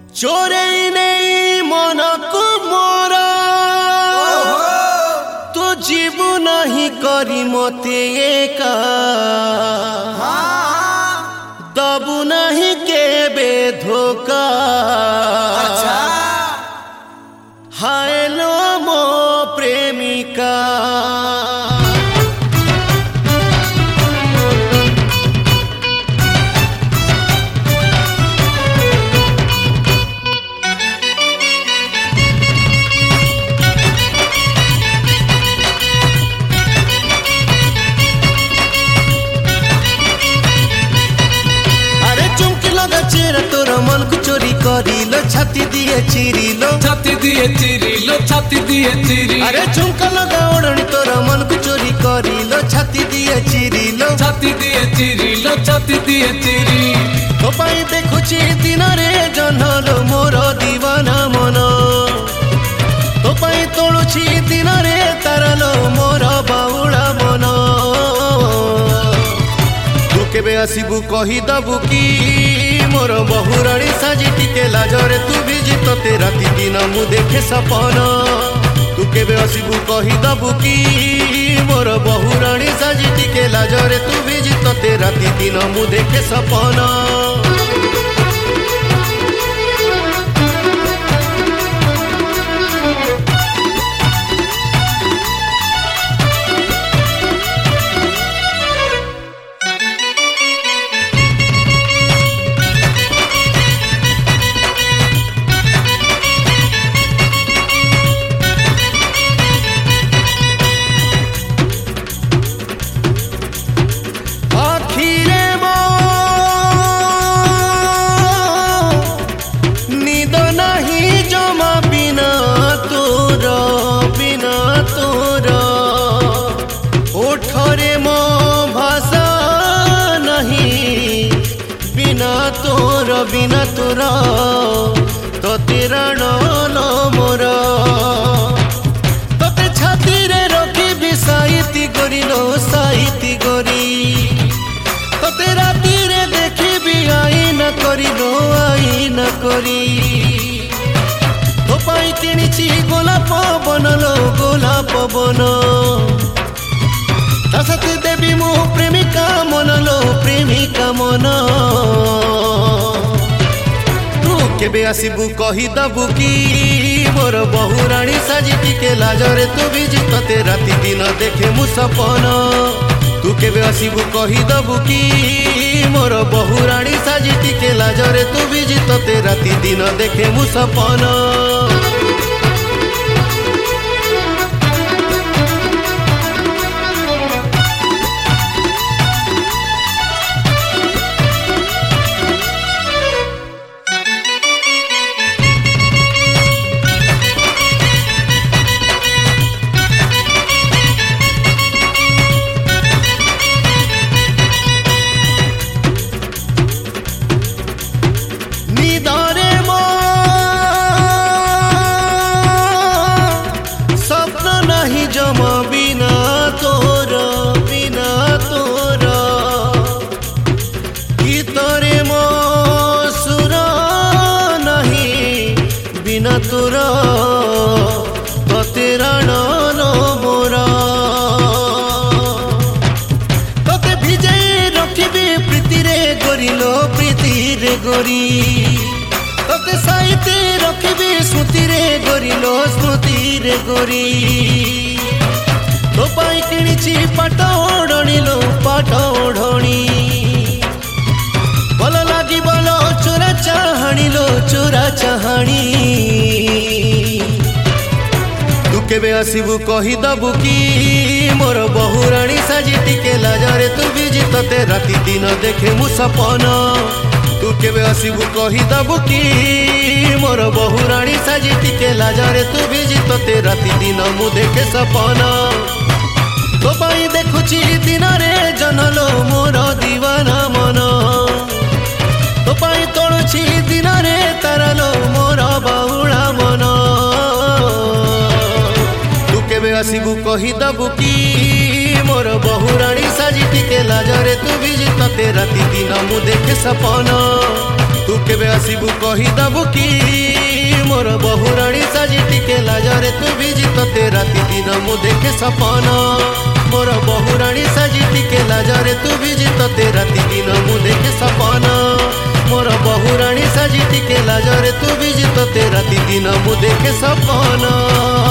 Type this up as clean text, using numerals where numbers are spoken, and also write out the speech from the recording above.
चोरे नहीं मन को मोरा तो जीव नहीं करी मते एका दबु नहीं के बे धोखा हाय लो मो प्रेमिका तोर मन को चोरी करिलो छाती दिए चिरिलो अरे झुमका लगा ओढ़नी तोर मन को चोरी करिलो छाती दिए चिरिलो तो पाई देखुची दिन रे जनलो मोर दीवाना मन तो पाई तोड़ुची दिन रे तारलो मोर बाउला मन तू केबे आसीबू कही दबू की मोर बहुराणी साजी टिके लाजरे तू बिजी तोते राति दिन मु देखे सपन तू केबे आसीबू कही दबू की मोर बहुराणी साजी टिके लाजरे तू बिजी तोते राति दिन मु देखे सपन बिना तोरा तो तेरा नो मोर तोते छाती रे रखी भी साइती गोरी लो साइती गोरी तोते राती रे देखी भी आई न करी लो आई न करी तो पाई किणिची गोलाप बन लो गोलाप बन तसत देवी मो प्रेमिका मन लो प्रेमिका मन केबे आसीबू कही दबू की मोर बहुराणी साजी टिके लाजरे तू बिजी तोते राति दिन देखे मु सपन तू केबे आसीबू कही दबू की मोर बहुराणी साजी टिके लाजरे तू बिजी तोते राति दिन देखे मु सपन बिना तोरा तो तेरा नो मोरा तोते भिजे रखिबे प्रीति रे गोरी लो प्रीति रे गोरी तोते साइते रखिबे स्मृति रे गोरी लो स्मृति रे गोरी तो पाई किणिची पाट ओढ़णी लो पाट ओढ़णी भल लागी बोलो चोरा चाहाणी लो चोरा चाहाणी तू केबे आसीबू कही दबू की मोर बहुराणी साजी टिके लाजरे तू बिजी तोते राति दिन देखे मु सपन तू केबे आसीबू कही दबू की मोर बहुराणी साजी टिके लाजरे तू बिजी तोते राति दिन मु देखे सपन तो पाई देखुची दिन रे जनलो मोर दीवाना मन तो पाई तोड़ुची दिन रे तारलो मोर बाउला मन तू केबे आसीबू कही दबू की मोर बहुराणी साजी टिके लाजरे तू बिजी तोते राति दिन मु देखे सपन तू केबे आसीबू कहीदबू कि मोर बहुराणी साजी टिके लाजरे तू बिजी तते राति दिन मु देखे सपना मोर बहुराणी साजी टिके लाजरे तू बिजी तते राति दिन मु देखे सपना मोर बहुराणी साजी टिके लाजरे तू बिजी तते राति दिन मु देखे सपना।